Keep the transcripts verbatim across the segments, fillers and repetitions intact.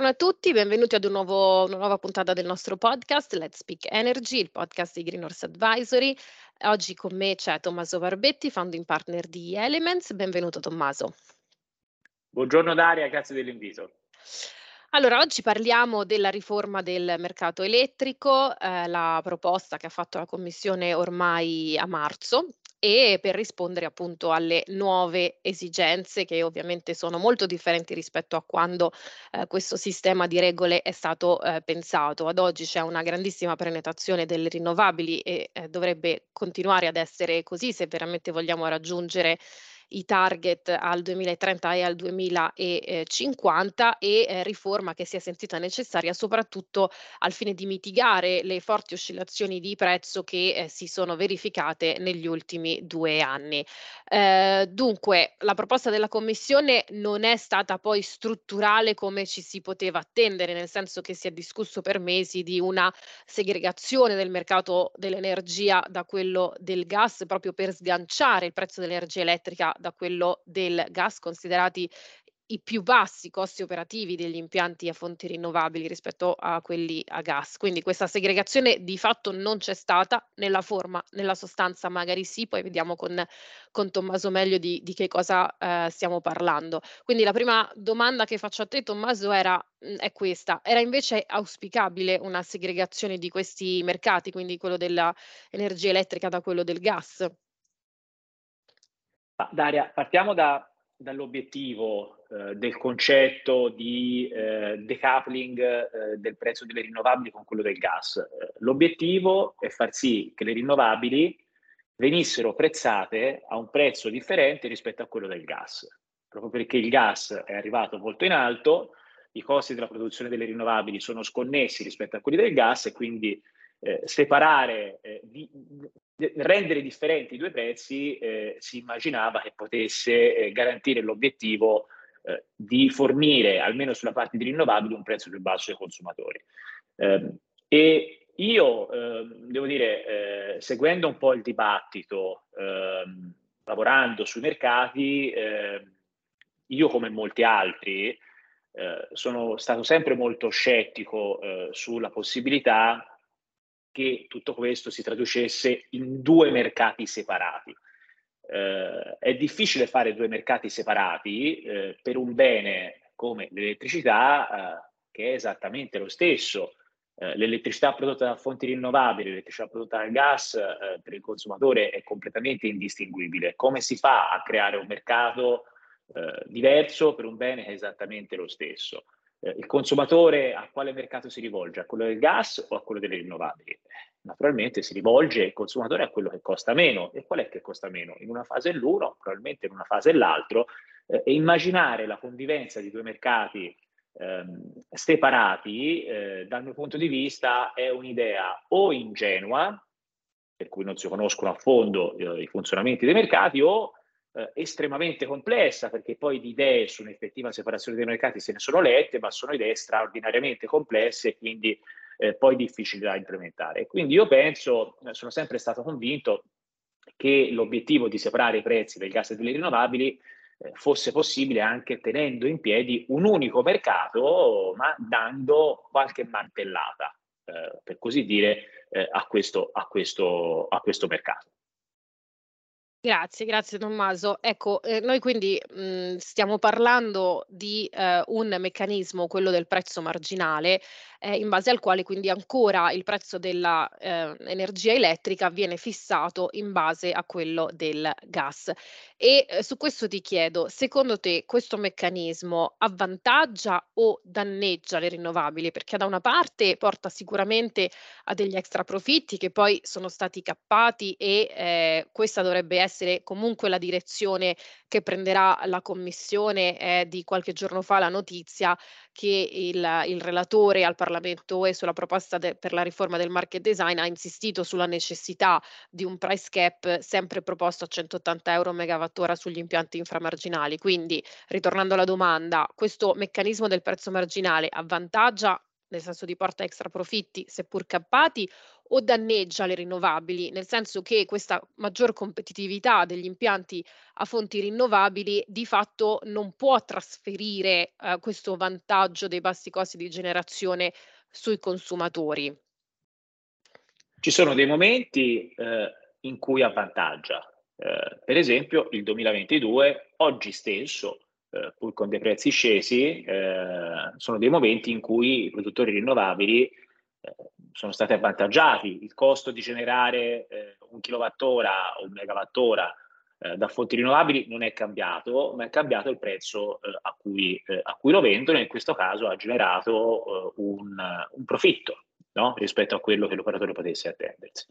Buongiorno a tutti, benvenuti ad un nuovo una nuova puntata del nostro podcast Let's Speak Energy, il podcast di Green Horse Advisory. Oggi con me c'è Tommaso Barbetti, founding partner di Elements. Benvenuto Tommaso. Buongiorno Daria, grazie dell'invito. Allora, oggi parliamo della riforma del mercato elettrico, eh, la proposta che ha fatto la Commissione ormai a marzo e per rispondere appunto alle nuove esigenze che ovviamente sono molto differenti rispetto a quando eh, questo sistema di regole è stato eh, pensato. Ad oggi c'è una grandissima penetrazione delle rinnovabili e eh, dovrebbe continuare ad essere così se veramente vogliamo raggiungere i target al duemilatrenta e al duemilacinquanta e eh, riforma che si è sentita necessaria soprattutto al fine di mitigare le forti oscillazioni di prezzo che eh, si sono verificate negli ultimi due anni. Eh, dunque, la proposta della Commissione non è stata poi strutturale come ci si poteva attendere, nel senso che si è discusso per mesi di una segregazione del mercato dell'energia da quello del gas, proprio per sganciare il prezzo dell'energia elettrica da quello del gas, considerati i più bassi costi operativi degli impianti a fonti rinnovabili rispetto a quelli a gas. Quindi questa segregazione di fatto non c'è stata nella forma, nella sostanza magari sì, poi vediamo con, con Tommaso meglio di, di che cosa eh, stiamo parlando. Quindi la prima domanda che faccio a te, Tommaso, era, mh, è questa. Era invece auspicabile una segregazione di questi mercati, quindi quello dell'energia elettrica da quello del gas? Ah, Daria, partiamo da- dall'obiettivo eh, del concetto di eh, decoupling eh, del prezzo delle rinnovabili con quello del gas. Eh, l'obiettivo è far sì che le rinnovabili venissero prezzate a un prezzo differente rispetto a quello del gas, proprio perché il gas è arrivato molto in alto, i costi della produzione delle rinnovabili sono sconnessi rispetto a quelli del gas e quindi eh, separare, eh, di, di, rendere differenti i due prezzi, eh, si immaginava che potesse eh, garantire l'obiettivo eh, di fornire, almeno sulla parte di rinnovabili, un prezzo più basso ai consumatori. Eh, e io eh, devo dire, eh, seguendo un po' il dibattito, eh, lavorando sui mercati, eh, io come molti altri eh, sono stato sempre molto scettico eh, sulla possibilità che tutto questo si traducesse in due mercati separati. Eh, è difficile fare due mercati separati eh, per un bene come l'elettricità, eh, che è esattamente lo stesso. Eh, l'elettricità prodotta da fonti rinnovabili, l'elettricità prodotta dal gas, eh, per il consumatore è completamente indistinguibile. Come si fa a creare un mercato eh, diverso per un bene che è esattamente lo stesso? Eh, il consumatore a quale mercato si rivolge? A quello del gas o a quello delle rinnovabili? Naturalmente si rivolge il consumatore a quello che costa meno. E qual è che costa meno? In una fase l'uno, probabilmente in una fase l'altro. Eh, e immaginare la convivenza di due mercati ehm, separati, eh, dal mio punto di vista, è un'idea o ingenua, per cui non si conoscono a fondo eh, i funzionamenti dei mercati, o eh, estremamente complessa, perché poi di idee su un'effettiva separazione dei mercati se ne sono lette, ma sono idee straordinariamente complesse e quindi eh, poi difficili da implementare. Quindi io penso, eh, sono sempre stato convinto che l'obiettivo di separare i prezzi del gas e delle rinnovabili eh, fosse possibile anche tenendo in piedi un unico mercato, ma dando qualche martellata, eh, per così dire, eh, a, questo, a, questo, a questo mercato. Grazie, grazie Tommaso. Ecco, ehm, noi quindi, mhmm, stiamo parlando di, ehm, un meccanismo, quello del prezzo marginale, ehm, in base al quale quindi ancora il prezzo della, ehm, energia elettrica viene fissato in base a quello del gas. E, ehm, su questo ti chiedo, secondo te questo meccanismo avvantaggia o danneggia le rinnovabili? Perché da una parte porta sicuramente a degli extra profitti che poi sono stati cappati e, ehm, questa dovrebbe essere comunque la direzione che prenderà la commissione. È di qualche giorno fa la notizia che il il relatore al Parlamento U E sulla proposta de per la riforma del market design ha insistito sulla necessità di un price cap sempre proposto a centottanta euro megawattora sugli impianti inframarginali. Quindi, ritornando alla domanda, questo meccanismo del prezzo marginale avvantaggia nel senso di porta extra profitti seppur cappati, o danneggia le rinnovabili, nel senso che questa maggior competitività degli impianti a fonti rinnovabili di fatto non può trasferire, ehm, questo vantaggio dei bassi costi di generazione sui consumatori. Ci sono dei momenti eh, in cui avvantaggia. Eh, per esempio il duemilaventidue, oggi stesso, eh, pur con dei prezzi scesi, eh, sono dei momenti in cui i produttori rinnovabili eh, sono stati avvantaggiati. Il costo di generare eh, un kilowattora o un megawattora eh, da fonti rinnovabili non è cambiato, ma è cambiato il prezzo eh, a, cui, eh, a cui lo vendono, e in questo caso ha generato eh, un, un profitto, no? Rispetto a quello che l'operatore potesse attendersi.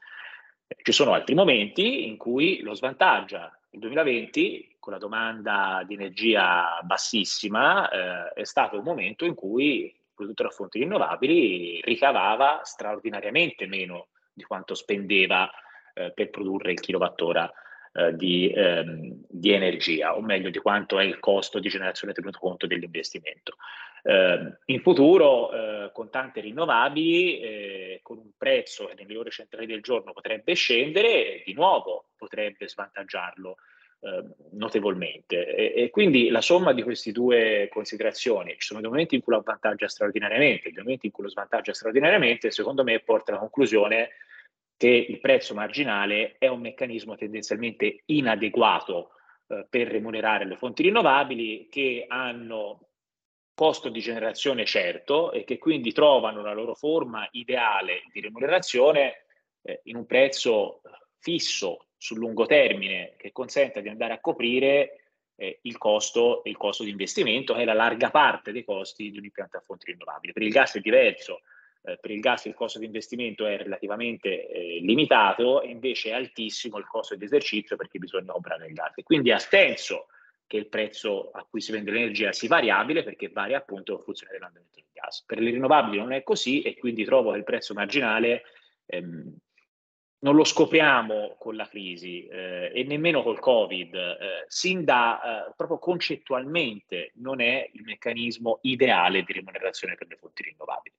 Ci sono altri momenti in cui lo svantaggia. Il duemilaventi, con la domanda di energia bassissima, eh, è stato un momento in cui il produttore a fonti rinnovabili ricavava straordinariamente meno di quanto spendeva eh, per produrre il kilowattora eh, di, ehm, di energia, o meglio di quanto è il costo di generazione tenuto conto dell'investimento. Eh, in futuro, eh, con tante rinnovabili, eh, con un prezzo che nelle ore centrali del giorno potrebbe scendere, di nuovo potrebbe svantaggiarlo eh, notevolmente. E, e quindi la somma di queste due considerazioni, ci sono dei momenti in cui lo avvantaggia straordinariamente, dei momenti in cui lo svantaggia straordinariamente, secondo me porta alla conclusione che il prezzo marginale è un meccanismo tendenzialmente inadeguato eh, per remunerare le fonti rinnovabili, che hanno costo di generazione certo e che quindi trovano la loro forma ideale di remunerazione eh, in un prezzo fisso sul lungo termine, che consenta di andare a coprire eh, il costo, il costo di investimento, che è la larga parte dei costi di un impianto a fonti rinnovabili. Per il gas è diverso. Eh, per il gas il costo di investimento è relativamente eh, limitato, e invece è altissimo il costo di esercizio, perché bisogna comprare il gas. E quindi ha senso che il prezzo a cui si vende l'energia sia variabile, perché varia appunto in funzione dell'andamento del gas. Per le rinnovabili non è così, e quindi trovo che il prezzo marginale ehm, non lo scopriamo con la crisi eh, e nemmeno col Covid. Eh, sin da eh, proprio concettualmente non è il meccanismo ideale di remunerazione per le fonti rinnovabili.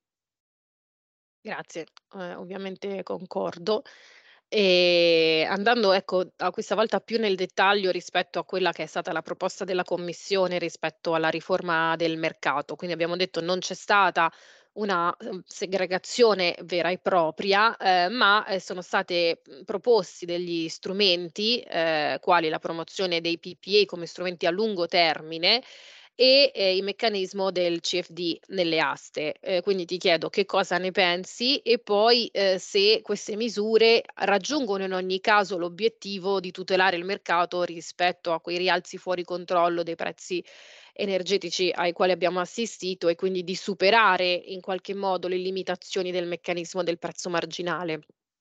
Grazie, ehm, ovviamente concordo. Ehm, andando ecco, a questa volta più nel dettaglio rispetto a quella che è stata la proposta della Commissione rispetto alla riforma del mercato. Quindi abbiamo detto non c'è stata una, uhm, segregazione vera e propria, ehm, ma, ehm, sono state, mhmm, proposti degli strumenti, ehm, quali la promozione dei P P A come strumenti a lungo termine e, ehm, il meccanismo del C F D nelle aste. Ehm, quindi ti chiedo che cosa ne pensi e poi, ehm, se queste misure raggiungono in ogni caso l'obiettivo di tutelare il mercato rispetto a quei rialzi fuori controllo dei prezzi energetici ai quali abbiamo assistito, e quindi di superare in qualche modo le limitazioni del meccanismo del prezzo marginale.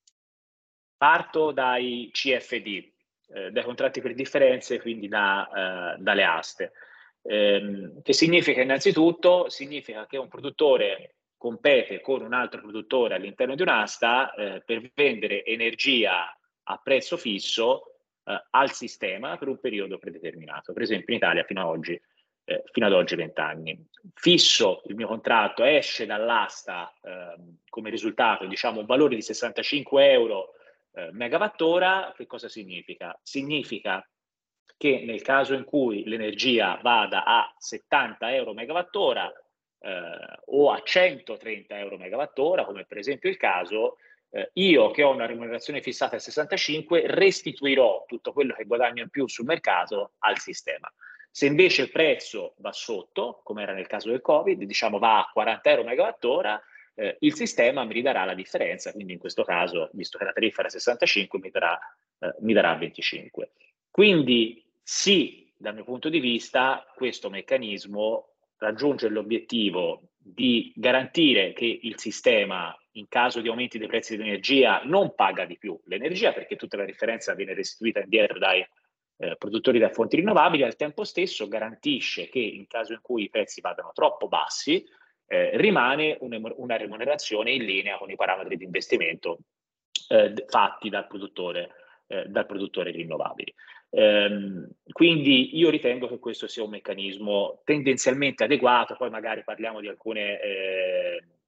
Parto dai C F D, eh, dai contratti per differenze, quindi da, eh, dalle aste. Ehm, che significa innanzitutto? Significa che un produttore compete con un altro produttore all'interno di un'asta eh, per vendere energia a prezzo fisso eh, al sistema per un periodo predeterminato. Per esempio in Italia fino ad oggi, eh, fino ad oggi venti anni. Fisso il mio contratto, esce dall'asta eh, come risultato, diciamo, un valore di sessantacinque euro eh, megawattora. Che cosa significa? Significa che nel caso in cui l'energia vada a settanta euro megawattora eh, o a centotrenta euro megawattora, come per esempio il caso, eh, io che ho una remunerazione fissata a sessantacinque restituirò tutto quello che guadagno in più sul mercato al sistema. Se invece il prezzo va sotto, come era nel caso del Covid, diciamo va a quaranta euro megawattora, eh, il sistema mi ridarà la differenza, quindi in questo caso, visto che la tariffa era sessantacinque, mi darà, eh, mi darà venticinque. Quindi sì, dal mio punto di vista, questo meccanismo raggiunge l'obiettivo di garantire che il sistema, in caso di aumenti dei prezzi dell'energia, non paga di più l'energia, perché tutta la differenza viene restituita indietro dai eh, produttori da fonti rinnovabili. Al tempo stesso garantisce che in caso in cui i prezzi vadano troppo bassi, eh, rimane un, una remunerazione in linea con i parametri di investimento eh, fatti dal produttore, eh, dal produttore rinnovabili. Ehm, quindi io ritengo che questo sia un meccanismo tendenzialmente adeguato, poi magari parliamo di alcune, eh,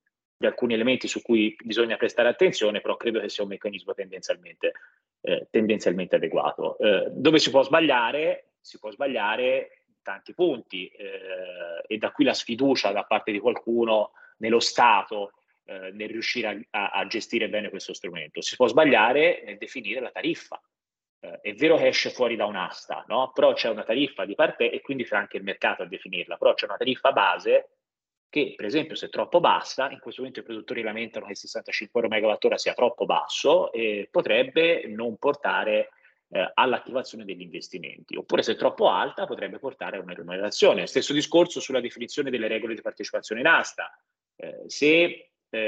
di alcuni elementi su cui bisogna prestare attenzione, però credo che sia un meccanismo tendenzialmente, eh, tendenzialmente adeguato. Eh, dove si può sbagliare? Si può sbagliare in tanti punti, eh, e da qui la sfiducia da parte di qualcuno nello Stato, eh, nel riuscire a, a gestire bene questo strumento. Si può sbagliare nel definire la tariffa. Eh, è vero che esce fuori da un'asta, no? Però c'è una tariffa di parte e quindi sarà anche il mercato a definirla, però c'è una tariffa base che, per esempio, se è troppo bassa, in questo momento i produttori lamentano che sessantacinque euro megawattora sia troppo basso e potrebbe non portare eh, all'attivazione degli investimenti. Oppure se è troppo alta potrebbe portare a una remunerazione. Stesso discorso sulla definizione delle regole di partecipazione in asta. Eh, se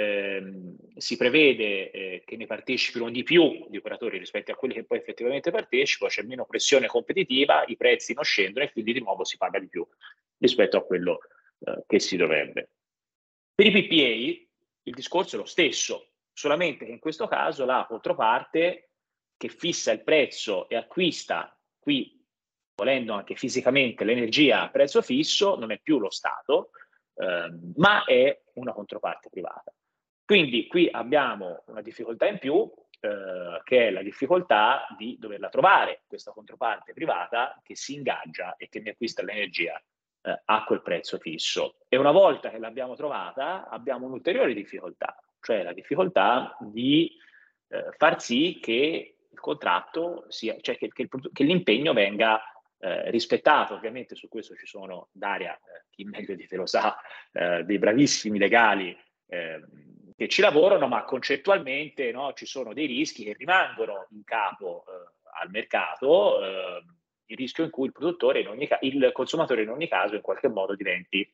ehm, si prevede eh, che ne partecipino di più gli operatori rispetto a quelli che poi effettivamente partecipano, c'è meno pressione competitiva, i prezzi non scendono e quindi di nuovo si paga di più rispetto a quello eh, che si dovrebbe. Per i P P A il discorso è lo stesso, solamente che in questo caso la controparte che fissa il prezzo e acquista, qui volendo anche fisicamente, l'energia a prezzo fisso non è più lo Stato, eh, ma è una controparte privata. Quindi qui abbiamo una difficoltà in più, eh, che è la difficoltà di doverla trovare, questa controparte privata che si ingaggia e che mi acquista l'energia eh, a quel prezzo fisso. E una volta che l'abbiamo trovata, abbiamo un'ulteriore difficoltà, cioè la difficoltà di eh, far sì che il contratto sia, cioè che, che, che l'impegno venga eh, rispettato. Ovviamente su questo ci sono, Daria, eh, chi meglio di te lo sa, eh, dei bravissimi legali eh, che ci lavorano, ma concettualmente, no, ci sono dei rischi che rimangono in capo eh, al mercato, eh, il rischio in cui il produttore, in ogni il consumatore in ogni caso in qualche modo diventi,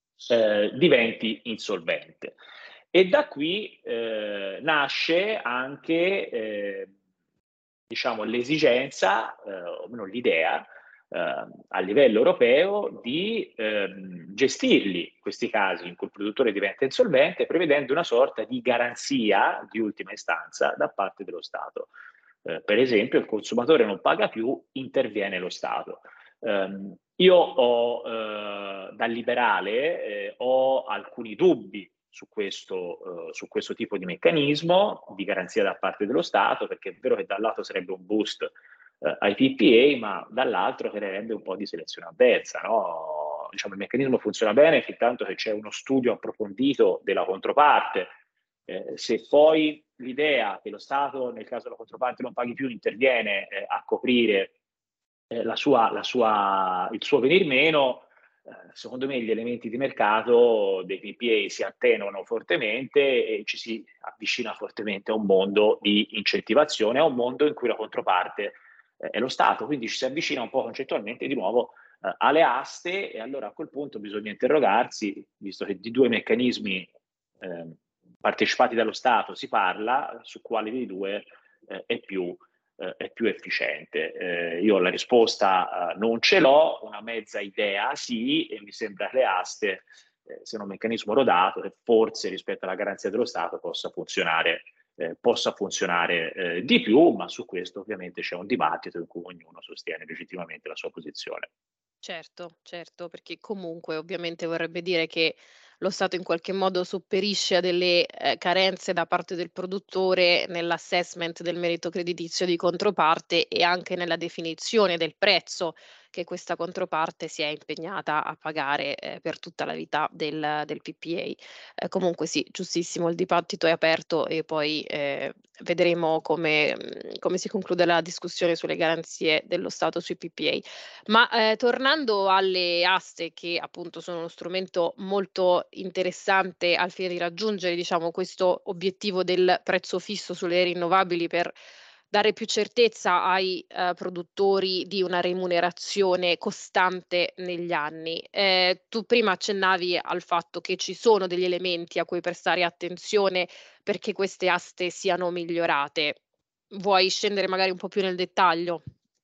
eh, diventi insolvente. E da qui eh, nasce anche eh, diciamo, l'esigenza, eh, o meno l'idea, eh, a livello europeo di eh, gestirli questi casi in cui il produttore diventa insolvente, prevedendo una sorta di garanzia di ultima istanza da parte dello Stato. Eh, per esempio, il consumatore non paga più, interviene lo Stato. Um, io ho, eh, da liberale, eh, ho alcuni dubbi su questo, uh, su questo tipo di meccanismo di garanzia da parte dello Stato, perché è vero che da un lato sarebbe un boost uh, ai P P A, ma dall'altro creerebbe un po' di selezione avversa, no? Diciamo, il meccanismo funziona bene fin tanto che c'è uno studio approfondito della controparte. Eh, se poi l'idea che lo Stato, nel caso la controparte non paghi più, interviene eh, a coprire eh, la sua, la sua, il suo venir meno, eh, secondo me gli elementi di mercato dei P P A si attenuano fortemente e ci si avvicina fortemente a un mondo di incentivazione, a un mondo in cui la controparte eh, è lo Stato, quindi ci si avvicina un po' concettualmente di nuovo eh, alle aste e allora a quel punto bisogna interrogarsi, visto che di due meccanismi eh, partecipati dallo Stato si parla, su quale dei due eh, è più eh, è più efficiente. Eh, io la risposta eh, non ce l'ho, una mezza idea sì, e mi sembra che le aste eh, siano un meccanismo rodato che forse rispetto alla garanzia dello Stato possa funzionare, eh, possa funzionare eh, di più, ma su questo ovviamente c'è un dibattito in cui ognuno sostiene legittimamente la sua posizione. Certo, certo, perché comunque ovviamente vorrebbe dire che lo Stato in qualche modo sopperisce a delle, ehm, carenze da parte del produttore nell'assessment del merito creditizio di controparte e anche nella definizione del prezzo che questa controparte si è impegnata a pagare, ehm, per tutta la vita del del P P A. Ehm, comunque sì, giustissimo, il dibattito è aperto e poi, ehm, vedremo come mhmm, come si conclude la discussione sulle garanzie dello Stato sui P P A. Ma, ehm, tornando alle aste che appunto sono uno strumento molto interessante al fine di raggiungere, diciamo, questo obiettivo del prezzo fisso sulle rinnovabili per dare più certezza ai, ehm, produttori di una remunerazione costante negli anni. Ehm, tu prima accennavi al fatto che ci sono degli elementi a cui prestare attenzione perché queste aste siano migliorate. Vuoi scendere magari un po' più nel dettaglio?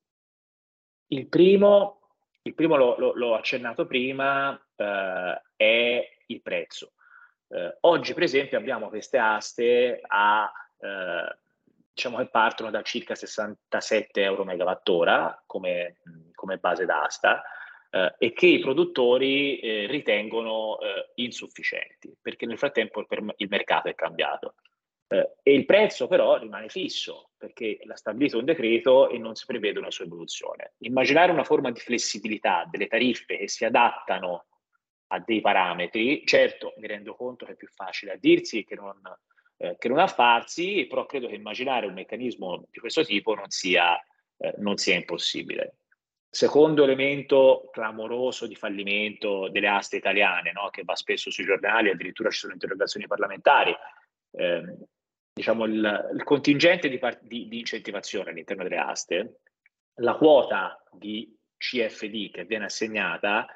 Il primo, il primo l'ho, l'ho- l'ho accennato prima, eh, è il prezzo. Eh, oggi, per esempio, abbiamo queste aste a, eh, diciamo che partono da circa sessantasette euro megawattora come, come base d'asta, eh, e che i produttori eh, ritengono eh, insufficienti, perché nel frattempo il, per- il mercato è cambiato. Eh, e il prezzo però rimane fisso, perché l'ha stabilito un decreto e non si prevede una sua evoluzione. Immaginare una forma di flessibilità delle tariffe che si adattano a dei parametri, certo mi rendo conto che è più facile a dirsi che non, eh, che non a farsi, però credo che immaginare un meccanismo di questo tipo non sia, eh, non sia impossibile. Secondo elemento clamoroso di fallimento delle aste italiane, no? Che va spesso sui giornali, addirittura ci sono interrogazioni parlamentari, eh, diciamo il, il contingente di, di, di incentivazione all'interno delle aste, la quota di C F D che viene assegnata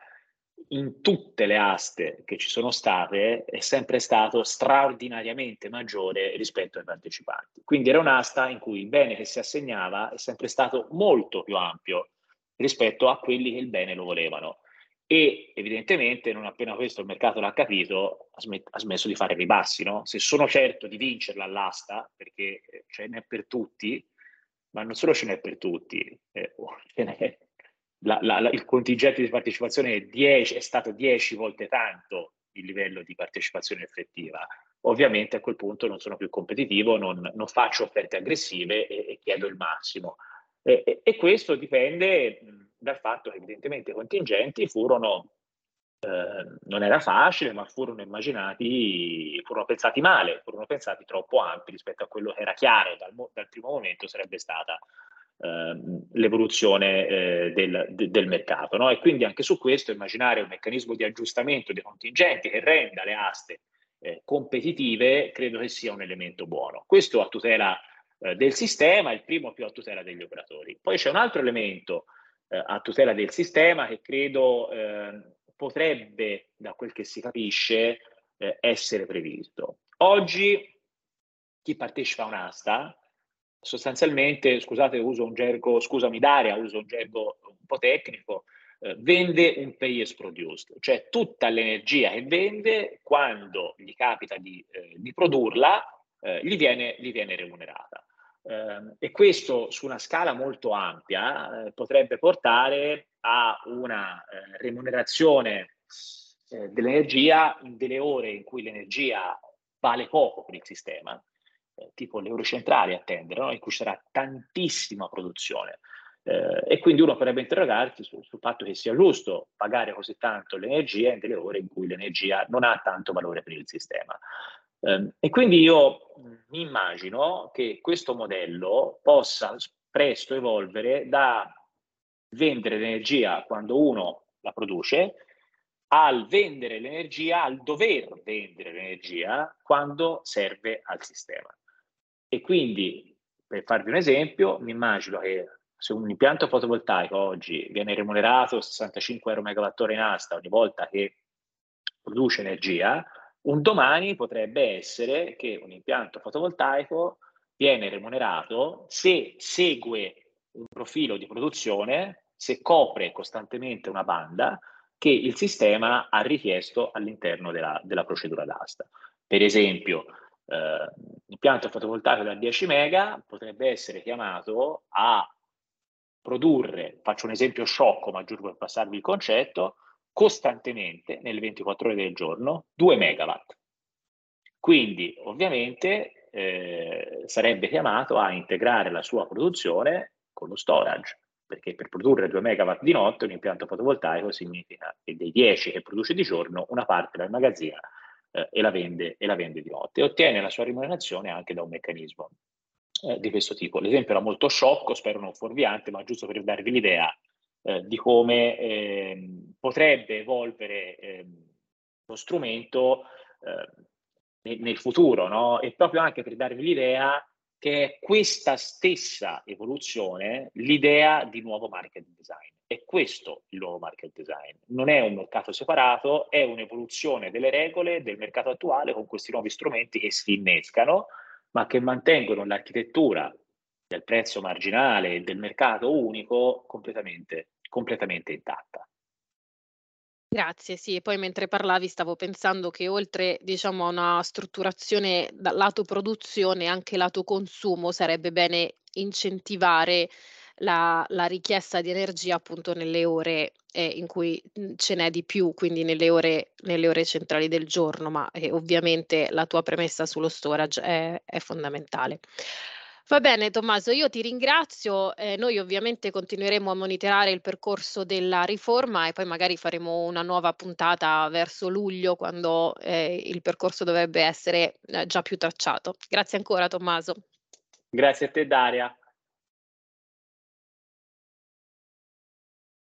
in tutte le aste che ci sono state è sempre stato straordinariamente maggiore rispetto ai partecipanti. Quindi era un'asta in cui il bene che si assegnava è sempre stato molto più ampio rispetto a quelli che il bene lo volevano. E evidentemente, non appena questo il mercato l'ha capito, ha, smet- ha smesso di fare ribassi. No? Se sono certo di vincerla all'asta, perché ce n'è per tutti, ma non solo ce n'è per tutti, eh, ce n'è la, la, la, il contingente di partecipazione è, dieci, è stato dieci volte tanto il livello di partecipazione effettiva. Ovviamente a quel punto non sono più competitivo, non, non faccio offerte aggressive e, e chiedo il massimo. E, e, e questo dipende mh, dal fatto che evidentemente i contingenti furono, eh, non era facile, ma furono immaginati, furono pensati male, furono pensati troppo ampi rispetto a quello che era chiaro dal, dal primo momento sarebbe stata ehm, l'evoluzione eh, del, de, del mercato. No? E quindi anche su questo immaginare un meccanismo di aggiustamento dei contingenti che renda le aste eh, competitive credo che sia un elemento buono. Questo a tutela eh, del sistema, il primo più a tutela degli operatori. Poi c'è un altro elemento eh, a tutela del sistema che credo eh, potrebbe, da quel che si capisce, eh, essere previsto. Oggi chi partecipa a un'asta sostanzialmente, scusate, uso un gergo, scusami Daria, uso un gergo un po' tecnico, eh, vende un pay as produced, cioè tutta l'energia che vende, quando gli capita di, eh, di produrla, eh, gli, viene, gli viene remunerata. Eh, e questo su una scala molto ampia eh, potrebbe portare a una eh, remunerazione eh, dell'energia in delle ore in cui l'energia vale poco per il sistema, eh, tipo le eurocentrali a tendere, no? In cui sarà tantissima produzione. Eh, e quindi uno potrebbe interrogarsi su, sul fatto che sia giusto pagare così tanto l'energia in delle ore in cui l'energia non ha tanto valore per il sistema. Eh, e quindi io mi immagino che questo modello possa presto evolvere da vendere l'energia quando uno la produce al vendere l'energia, al dover vendere l'energia quando serve al sistema. E quindi, per farvi un esempio, mi immagino che se un impianto fotovoltaico oggi viene remunerato sessantacinque euro megawattora in asta ogni volta che produce energia, un domani potrebbe essere che un impianto fotovoltaico viene remunerato se segue un profilo di produzione, se copre costantemente una banda che il sistema ha richiesto all'interno della, della procedura d'asta. Per esempio, eh, l'impianto fotovoltaico da dieci mega potrebbe essere chiamato a produrre, faccio un esempio sciocco, ma giuro per passarvi il concetto, costantemente nelle ventiquattro ore del giorno due megawatt. Quindi ovviamente eh, sarebbe chiamato a integrare la sua produzione con lo storage, perché per produrre due megawatt di notte un impianto fotovoltaico significa che dei dieci che produce di giorno una parte la immagazzina eh, e, la vende, e la vende di notte e ottiene la sua remunerazione anche da un meccanismo eh, di questo tipo. L'esempio era molto sciocco, spero non fuorviante, ma giusto per darvi l'idea eh, di come eh, potrebbe evolvere eh, lo strumento eh, nel, nel futuro, no? E proprio anche per darvi l'idea che è questa stessa evoluzione l'idea di nuovo market design. È questo il nuovo market design. Non è un mercato separato, è un'evoluzione delle regole del mercato attuale con questi nuovi strumenti che si innescano, ma che mantengono l'architettura del prezzo marginale e del mercato unico completamente, completamente intatta. Grazie, sì, e poi mentre parlavi stavo pensando che oltre, diciamo, a una strutturazione dal lato produzione, anche lato consumo sarebbe bene incentivare la la richiesta di energia appunto nelle ore, ehm, in cui, mhmm, ce n'è di più, quindi nelle ore nelle ore centrali del giorno, ma, ehm, ovviamente la tua premessa sullo storage è è fondamentale. Va bene Tommaso, io ti ringrazio, ehm, noi ovviamente continueremo a monitorare il percorso della riforma e poi magari faremo una nuova puntata verso luglio quando, ehm, il percorso dovrebbe essere, ehm, già più tracciato. Grazie ancora Tommaso. Grazie a te Daria.